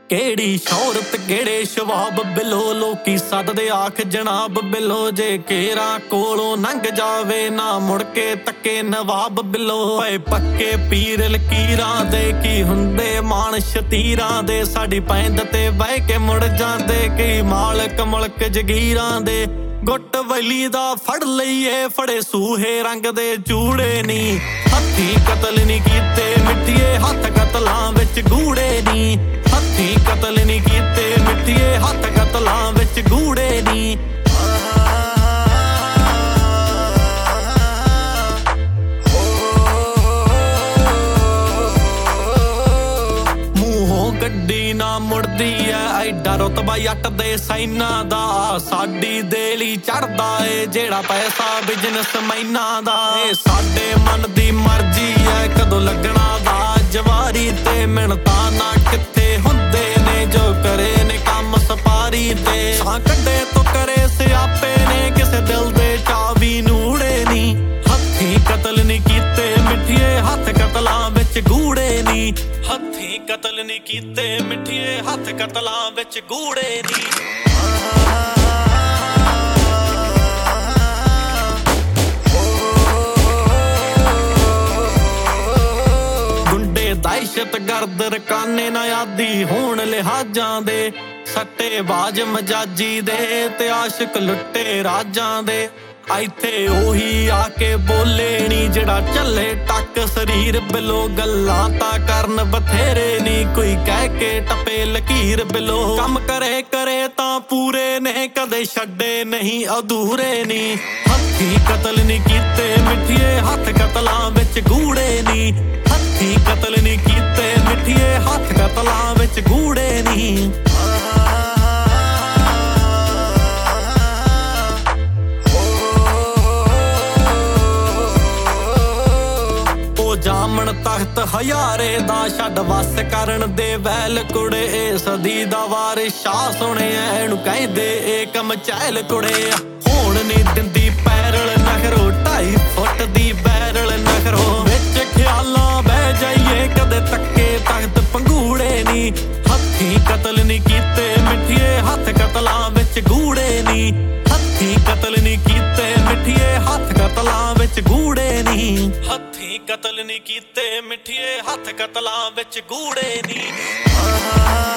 ਕਿਹੜੀ ਸ਼ੌਹਰਤ ਕਿਹੜੇ ਸ਼ਵਾਬ ਬਿਲੋ ਲੋਕੀ ਸੱਦਦੇ ਆਖ ਜਨਾਬ ਬਿਲੋ ਜੇ ਕੇਰਾ ਕੋਲੋਂ ਲੰਘ ਜਾਵੇ ਨਾ ਮੁੜ ਕੇ ਤੱਕੇ ਨਵਾਬ ਬਿਲੋ ਓਏ ਪੱਕੇ ਪੀਰ ਲਕੀਰਾਂ ਦੇ ਕੀ ਹੁੰਦੇ ਮਾਣ ਸ਼ਤੀਰਾਂ ਦੇ ਸਾਡੀ ਪੈਂਦ ਤੇ ਬਹਿ ਕੇ ਮੁੜ ਜਾਂਦੇ ਕੀ ਮਾਲਕ ਮੁਲਕ ਜਗੀਰਾਂ ਦੇ ਗੁੱਟ ਵੈਲੀ ਦਾ ਫੜ ਲਈਏ ਫੜੇ ਸੂਹੇ ਰੰਗ ਦੇ ਚੂੜੇ ਨੀ ਹੱਥੀਂ ਕਤਲ ਨੀ ਕੀਤੇ ਮਿੱਠੀਏ ਹੱਥ ਕਤਲਾਂ ਵਿੱਚ ਗੂੜੇ ਨੀ ਹੱਥੀਂ ਕਤਲ ਨੀ ਕੀਤੇ ਮਿੱਠੀਏ ਹੱਥ ਕਤਲਾਂ ਵਿੱਚ ਗੂੜੇ ਨੀ ਗੱਡੀ ਨਾ ਮੁੜਦੀ ਐ ਐਡਾ ਰੁਤਬਾ ਜੱਟ ਦੇ ਸਾਈਨਾਂ ਦਾ ਸਾਡੀ ਦੇਲੀ ਚੜਦਾ ਏ ਜਿਹੜਾ ਪੈਸਾ ਬਿਜ਼ਨਸ ਮੈਨਾਂ ਦਾ ਏ ਸਾਡੇ ਮਨ ਦੀ ਮਰਜ਼ੀ ਐ ਕਦੋਂ ਲੱਗਣਾ ਦਾ ਜਵਾਰੀ ਤੇ ਮਿਹਨਤਾਂ ਨਾ ਕਿੱਥੇ ਹੁੰਦੇ ਨੇ ਜੋ ਕਰੇ ਨੇ ਕੰਮ ਸਪਾਰੀ ਤੇ ਸਾਂ ਕੱਢੇ ਤੋਂ ਕਰੇ ਸਿਆਪੇ ਨੇ ਕਿਸੇ ਦਿਲ ਦੇ ਚਾਵੀ ਨੂੜੇ ਨੀ ਹੱਥੀਂ ਕਤਲ ਨੀ ਕੀਤੇ ਮਿੱਠੀਏ ਹੱਥ ਕਤਲਾਂ ਵਿੱਚ ਗੂੜੇ ਨੀ ਹੱਥੀਂ ਕਤਲ ਨੀ ਕੀਤੇ ਮਿੱਠੀਏ ਹੱਥ ਕਤਲਾਂ ਵਿੱਚ ਗੂੜੇ ਨੀ ਗੁੰਡੇ ਦਹਿਸ਼ਤਗਰਦ ਰਕਾਨੇ ਨਾ ਆਦੀ ਹੋਣ ਲਿਹਾਜ਼ਾਂ ਦੇ ਸੱਟੇਬਾਜ਼ ਮਜਾਜੀ ਦੇ ਤੇ ਆਸ਼ਿਕ ਲੁੱਟੇ ਰਾਜਾਂ ਦੇ ਇੱਥੇ ਉਹੀ ਆ ਕੇ ਬੋਲੇ ਨੀ ਜਿਹੜਾ ਚੱਲੇ ਟੱਕ ਸਰੀਰ ਬਿਲੋ ਗੱਲਾਂ ਤਾਂ ਕਰਨ ਬਥੇਰੇ ਨੀ ਕੋਈ ਕਹਿ ਕੇ ਟੱਪੇ ਲਕੀਰ ਬਿਲੋ ਕੰਮ ਕਰੇ ਤਾਂ ਪੂਰੇ ਨੇ ਕਦੇ ਛੱਡੇ ਨਹੀਂ ਅਧੂਰੇ ਨੀ ਹੱਥੀਂ ਕਤਲ ਨੀ ਕੀਤੇ ਮਿੱਠੀਏ ਹੱਥ ਕਤਲਾਂ ਵਿੱਚ ਗੂੜੇ ਨੀ ਹੱਥੀਂ ਕਤਲ ਨੀ ਕੀਤੇ ਮਿੱਠੀਏ ਹੱਥ ਕਤਲਾਂ ਵਿੱਚ ਗੂੜੇ ਨੀ ਜਾਮਣ ਤਖਤ ਹਜ਼ਾਰੇ ਦਾ ਛੱਡ ਵਸ ਕਰਨ ਦੇ ਵੈਲ ਕੁੜੇ ਏ ਸਦੀ ਦਾ ਵਾਰਿਸ ਸ਼ਾਹ ਸੁਣਿਆ ਇਹਨੂੰ ਕਹਿੰਦੇ ਏ ਕਮਚੈਲ ਕੁੜੇ ਹੋਣ ਨੀ ਦਿੰਦੀ ਪੈਰਲ ਨਖਰੋ 2.5 ਫੁੱਟ ਦੀ ਬੈਰਲ ਨਖਰੋ ਵਿੱਚ ਖਿਆਲਾਂ ਬਹਿ ਜਾਈਏ ਕਦੇ ਤੱਕੇ ਤਖਤ ਪੰਗੂੜੇ ਨੀ ਹੱਥੀਂ ਕਤਲ ਨੀ ਕੀਤੇ ਮਿੱਠੀਏ ਹੱਥ ਕਤਲਾਂ ਵਿੱਚ ਗੂੜੇ ਨੀ ਹੱਥੀਂ ਕਤਲ ਨੀ ਕੀਤੇ ਮਿੱਠੀਏ ਹੱਥ ਕਤਲਾਂ ਵਿੱਚ ਗੂੜੇ ਨੀ ਹੱਥੀਂ ਕਤਲ ਨੀ ਕੀਤੇ ਮਿੱਠੀਏ ਹੱਥ ਕਤਲਾਂ ਵਿੱਚ ਗੂੜੇ ਨੀ